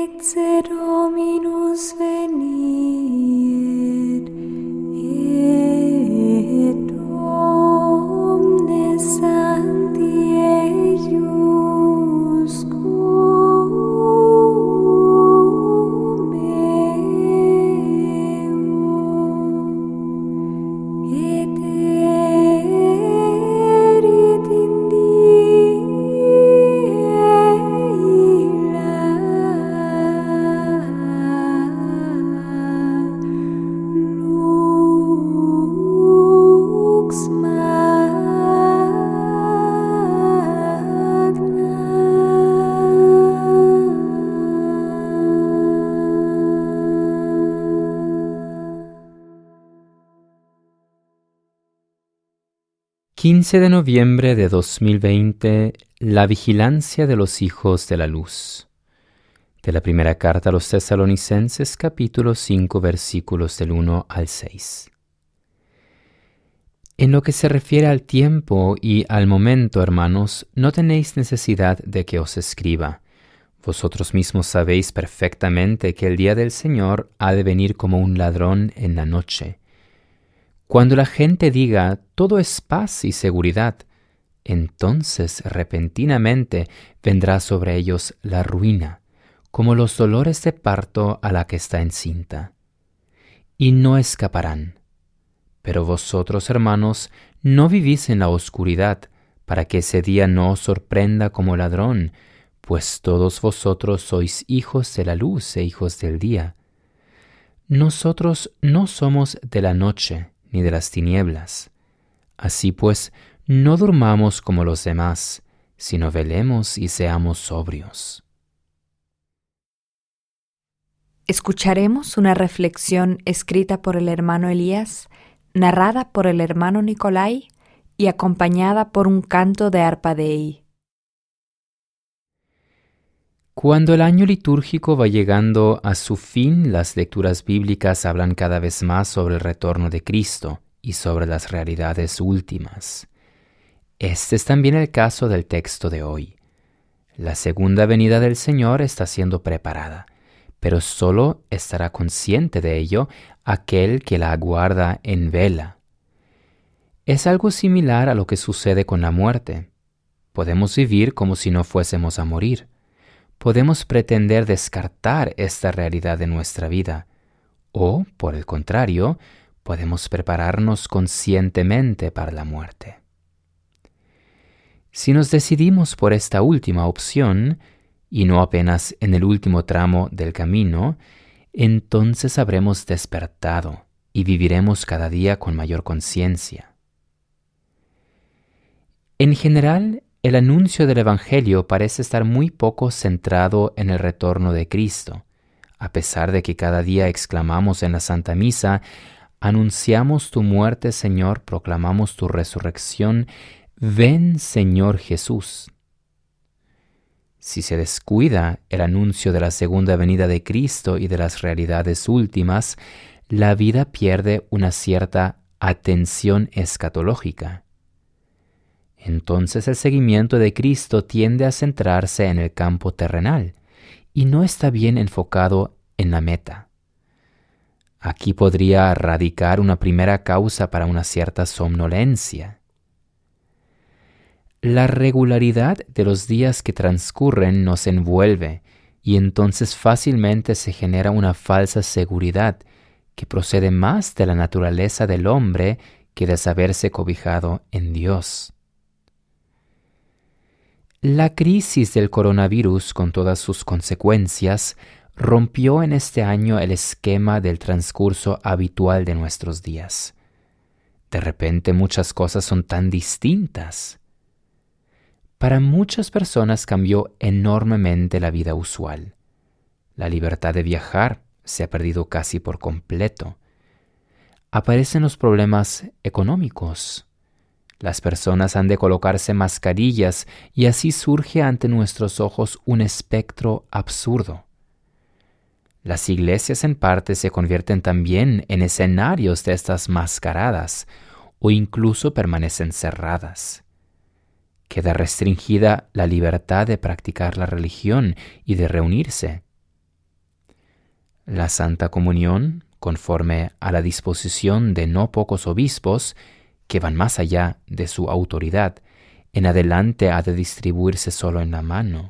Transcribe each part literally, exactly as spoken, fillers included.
Ecce Dominus veniet, et omnes sancti eiuscum eo, et erit in die illa lux quince de noviembre de dos mil veinte, la vigilancia de los hijos de la luz. De la primera carta a los Tesalonicenses, capítulo cinco, versículos del uno al seis. En lo que se refiere al tiempo y al momento, hermanos, no tenéis necesidad de que os escriba. Vosotros mismos sabéis perfectamente que el día del Señor ha de venir como un ladrón en la noche. Cuando la gente diga, todo es paz y seguridad, entonces repentinamente vendrá sobre ellos la ruina, como los dolores de parto a la que está encinta. Y no escaparán. Pero vosotros, hermanos, no vivís en la oscuridad, para que ese día no os sorprenda como ladrón, pues todos vosotros sois hijos de la luz e hijos del día. Nosotros no somos de la noche, ni de las tinieblas. Así pues, no durmamos como los demás, sino velemos y seamos sobrios. Escucharemos una reflexión escrita por el hermano Elías, narrada por el hermano Nicolai y acompañada por un canto de arpa Dei. Cuando el año litúrgico va llegando a su fin, las lecturas bíblicas hablan cada vez más sobre el retorno de Cristo y sobre las realidades últimas. Este es también el caso del texto de hoy. La segunda venida del Señor está siendo preparada, pero solo estará consciente de ello aquel que la aguarda en vela. Es algo similar a lo que sucede con la muerte. Podemos vivir como si no fuésemos a morir. Podemos pretender descartar esta realidad de nuestra vida, o, por el contrario, podemos prepararnos conscientemente para la muerte. Si nos decidimos por esta última opción, y no apenas en el último tramo del camino, entonces habremos despertado y viviremos cada día con mayor conciencia. En general, el anuncio del Evangelio parece estar muy poco centrado en el retorno de Cristo. A pesar de que cada día exclamamos en la Santa Misa, anunciamos tu muerte, Señor, proclamamos tu resurrección, ven, Señor Jesús. Si se descuida el anuncio de la segunda venida de Cristo y de las realidades últimas, la vida pierde una cierta atención escatológica. Entonces el seguimiento de Cristo tiende a centrarse en el campo terrenal y no está bien enfocado en la meta. Aquí podría radicar una primera causa para una cierta somnolencia. La regularidad de los días que transcurren nos envuelve y entonces fácilmente se genera una falsa seguridad que procede más de la naturaleza del hombre que de saberse cobijado en Dios. La crisis del coronavirus, con todas sus consecuencias, rompió en este año el esquema del transcurso habitual de nuestros días. De repente muchas cosas son tan distintas. Para muchas personas cambió enormemente la vida usual. La libertad de viajar se ha perdido casi por completo. Aparecen los problemas económicos. Las personas han de colocarse mascarillas y así surge ante nuestros ojos un espectro absurdo. Las iglesias en parte se convierten también en escenarios de estas mascaradas o incluso permanecen cerradas. Queda restringida la libertad de practicar la religión y de reunirse. La Santa Comunión, conforme a la disposición de no pocos obispos, que van más allá de su autoridad, en adelante ha de distribuirse solo en la mano.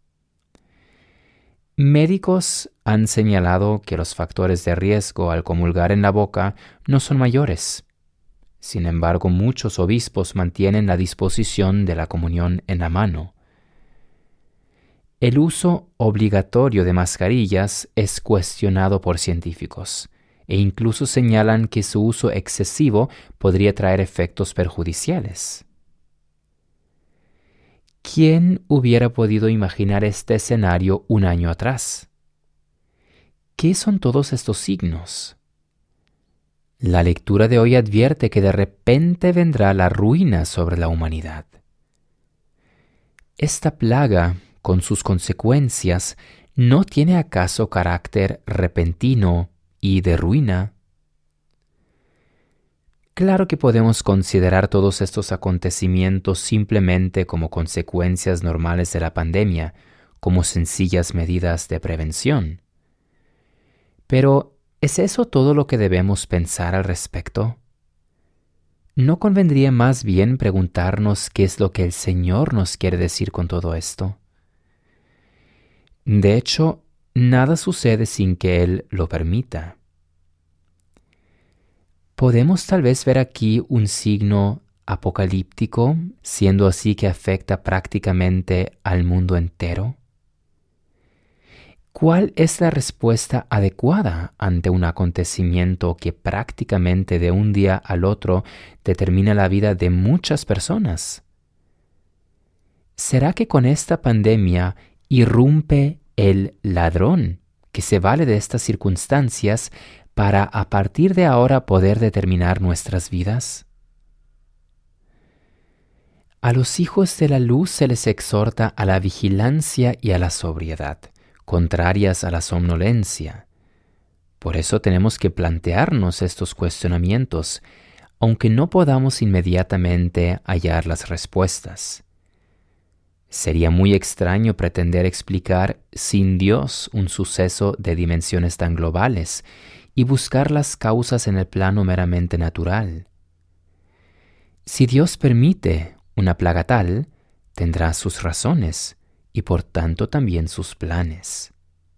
Médicos han señalado que los factores de riesgo al comulgar en la boca no son mayores. Sin embargo, muchos obispos mantienen la disposición de la comunión en la mano. El uso obligatorio de mascarillas es cuestionado por científicos, e incluso señalan que su uso excesivo podría traer efectos perjudiciales. ¿Quién hubiera podido imaginar este escenario un año atrás? ¿Qué son todos estos signos? La lectura de hoy advierte que de repente vendrá la ruina sobre la humanidad. Esta plaga, con sus consecuencias, ¿no tiene acaso carácter repentino y de ruina? Claro que podemos considerar todos estos acontecimientos simplemente como consecuencias normales de la pandemia, como sencillas medidas de prevención. Pero, ¿es eso todo lo que debemos pensar al respecto? ¿No convendría más bien preguntarnos qué es lo que el Señor nos quiere decir con todo esto? De hecho, nada sucede sin que Él lo permita. ¿Podemos tal vez ver aquí un signo apocalíptico, siendo así que afecta prácticamente al mundo entero? ¿Cuál es la respuesta adecuada ante un acontecimiento que prácticamente de un día al otro determina la vida de muchas personas? ¿Será que con esta pandemia irrumpe el ladrón que se vale de estas circunstancias para a partir de ahora poder determinar nuestras vidas? A los hijos de la luz se les exhorta a la vigilancia y a la sobriedad, contrarias a la somnolencia. Por eso tenemos que plantearnos estos cuestionamientos, aunque no podamos inmediatamente hallar las respuestas. Sería muy extraño pretender explicar sin Dios un suceso de dimensiones tan globales y buscar las causas en el plano meramente natural. Si Dios permite una plaga tal, tendrá sus razones y por tanto también sus planes.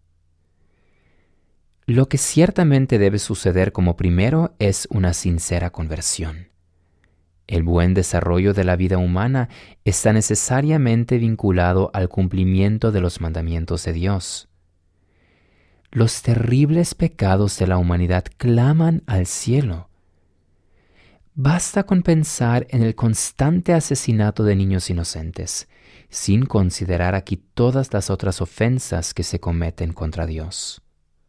Lo que ciertamente debe suceder como primero es una sincera conversión. El buen desarrollo de la vida humana está necesariamente vinculado al cumplimiento de los mandamientos de Dios. Los terribles pecados de la humanidad claman al cielo. Basta con pensar en el constante asesinato de niños inocentes, sin considerar aquí todas las otras ofensas que se cometen contra Dios.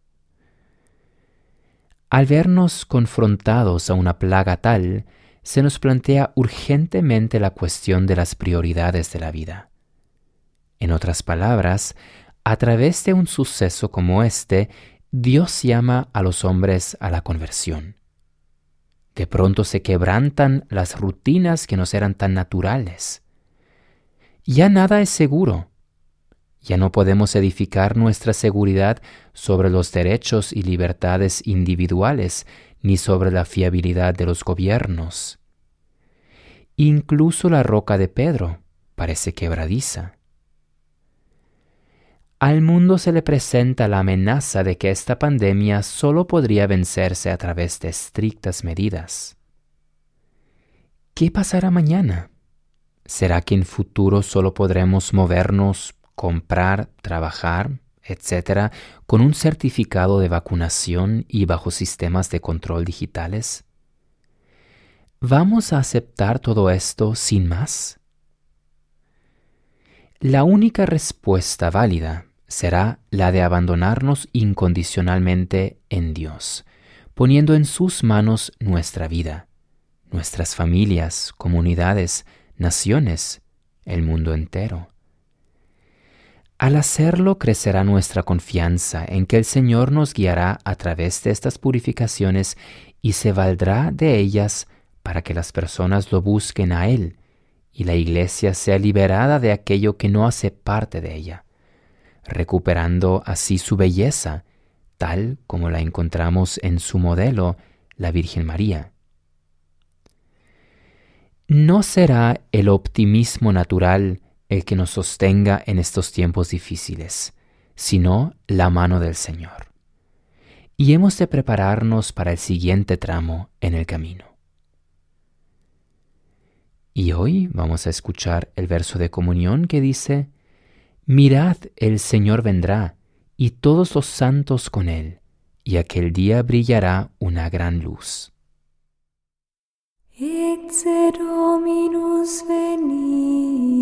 Al vernos confrontados a una plaga tal, se nos plantea urgentemente la cuestión de las prioridades de la vida. En otras palabras, a través de un suceso como este, Dios llama a los hombres a la conversión. De pronto se quebrantan las rutinas que nos eran tan naturales. Ya nada es seguro. Ya no podemos edificar nuestra seguridad sobre los derechos y libertades individuales, ni sobre la fiabilidad de los gobiernos. Incluso la roca de Pedro parece quebradiza. Al mundo se le presenta la amenaza de que esta pandemia solo podría vencerse a través de estrictas medidas. ¿Qué pasará mañana? ¿Será que en futuro solo podremos movernos, comprar, trabajar, etcétera, con un certificado de vacunación y bajo sistemas de control digitales? ¿Vamos a aceptar todo esto sin más? La única respuesta válida será la de abandonarnos incondicionalmente en Dios, poniendo en sus manos nuestra vida, nuestras familias, comunidades, naciones, el mundo entero. Al hacerlo crecerá nuestra confianza en que el Señor nos guiará a través de estas purificaciones y se valdrá de ellas para que las personas lo busquen a Él y la Iglesia sea liberada de aquello que no hace parte de ella, recuperando así su belleza, tal como la encontramos en su modelo, la Virgen María. No será el optimismo natural el que nos sostenga en estos tiempos difíciles, sino la mano del Señor. Y hemos de prepararnos para el siguiente tramo en el camino. Y hoy vamos a escuchar el verso de comunión que dice: Mirad, el Señor vendrá, y todos los santos con él, y aquel día brillará una gran luz. Ecce Dominus veni.